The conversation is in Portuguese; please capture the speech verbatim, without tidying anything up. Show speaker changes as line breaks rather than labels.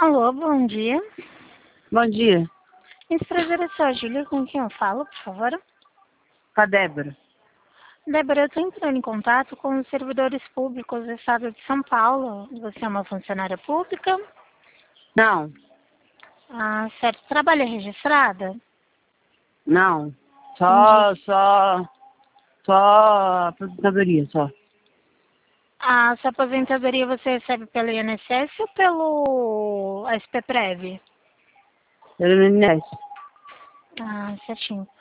Alô, bom dia.
Bom dia.
Esse prazer é só a Júlia, com quem eu falo, por favor?
Com a Débora.
Débora, eu estou entrando em contato com os servidores públicos do estado de São Paulo. Você é uma funcionária pública?
Não,
Ah, certo. Trabalha registrada?
não. Só,
Entendi.
só, só aposentadoria, só.
A sua aposentadoria você recebe pelo I N S S ou pelo S P Prev?
Pelo I N S S.
Ah, certinho.